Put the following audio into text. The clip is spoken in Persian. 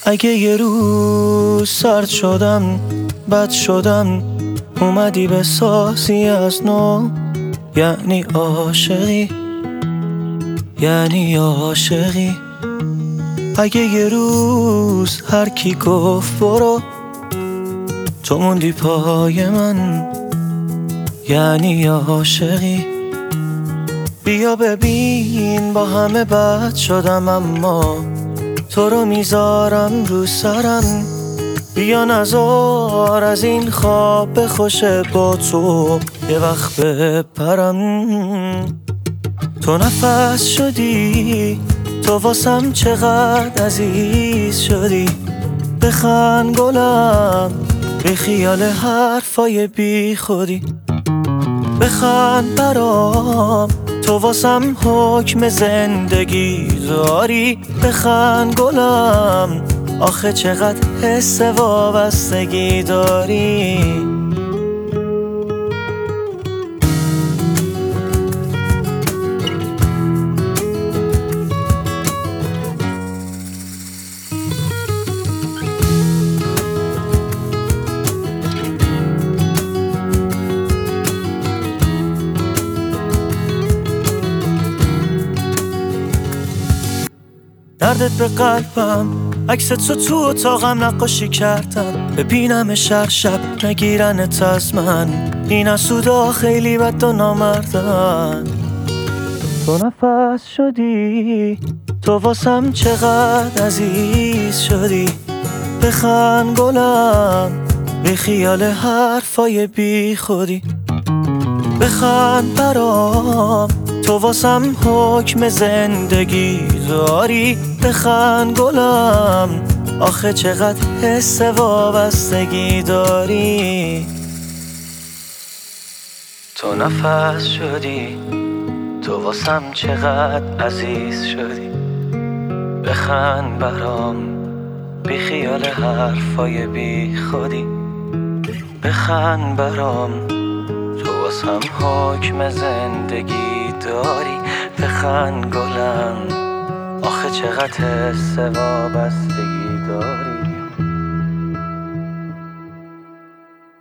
اگه یه روز سرد شدم، بد شدم، اومدی به سازی از نو، یعنی عاشقی، یعنی عاشقی. اگه یه روز هر کی گفت برو، تو موندی پای من، یعنی عاشقی. بیا ببین با همه بد شدم، اما تو رو میذارم رو سرم. بیا نزار از این خواب خوشه، با تو یه وقت بپرم. تو نفس شدی، تو واسم چقدر عزیز شدی. بخند گلم بی خیال حرفای بی خودی. بخند برام، تو واسم حکم زندگی داری. بخند گلم، آخه چقدر حس وابستگی داری. دردت به قلبم، عکس تو اتاقم نقاشی کردم. ببینمش هر شب، نگیرنت از من. این حسودا خیلی بد و نامردن. تو نفس شدی، تو واسم چقدر عزیز شدی. بخند گلم بی خیال حرفای بی خودی. بخند برام، تو واسم حکم زندگی داری. بخند گلم، آخه چقدر حس وابستگی داری. تو نفس شدی، تو واسم چقدر عزیز شدی. بخند برام بی خیال حرفای بی خودی. بخند برام، تو واسم حکم زندگی داری. بخند گلم، آخه چقدر حس وابستگی داری.